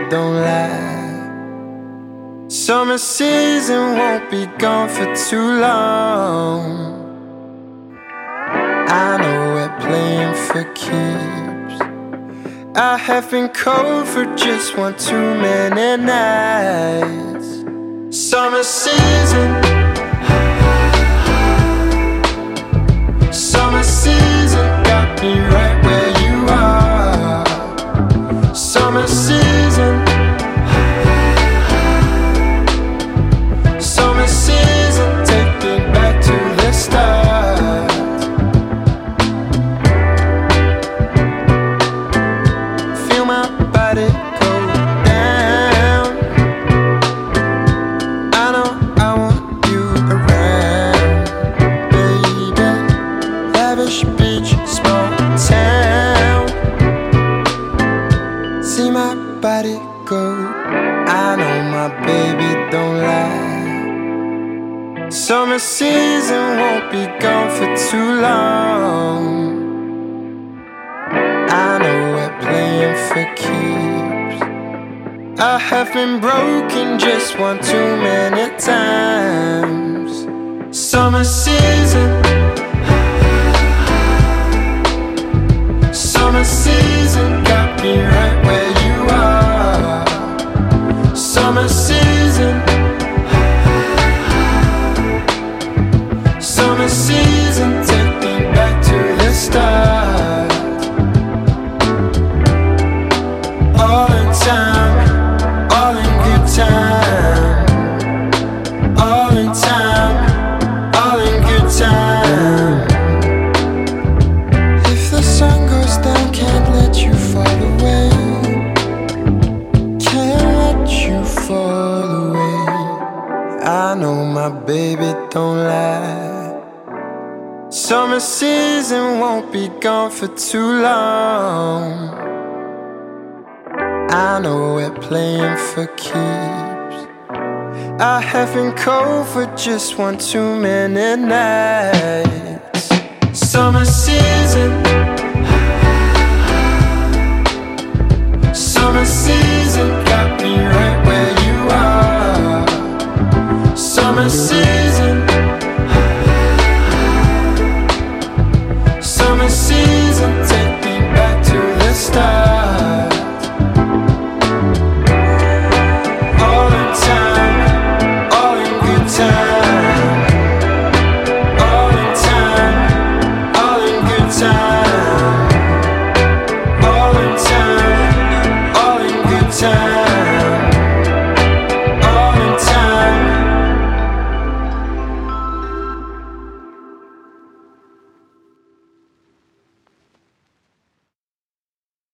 don't lie. Summer season won't be gone for too long. I know we're playing for keeps. I have been cold for just one too many nights. Summer season, summer season got me right where you are. Summer season, summer season, take me back to the start. Feel my body go down. I know I want you around, baby. Lavish beach, small town. See my body go. I know my baby don't lie. Summer season won't be gone for too long. I know we're playing for keeps. I have been broken just one too many times. Summer season, summer season got me right where you are. Summer season, summer season, take me back to the start. All in time, all in good time. All in time, all in good time. If the sun goes down, can't let you fall away. Can't let you fall away. I know my baby don't lie. Summer season won't be gone for too long. I know we're playing for keeps. I have been cold for just one too many nights. Summer season, summer season got me right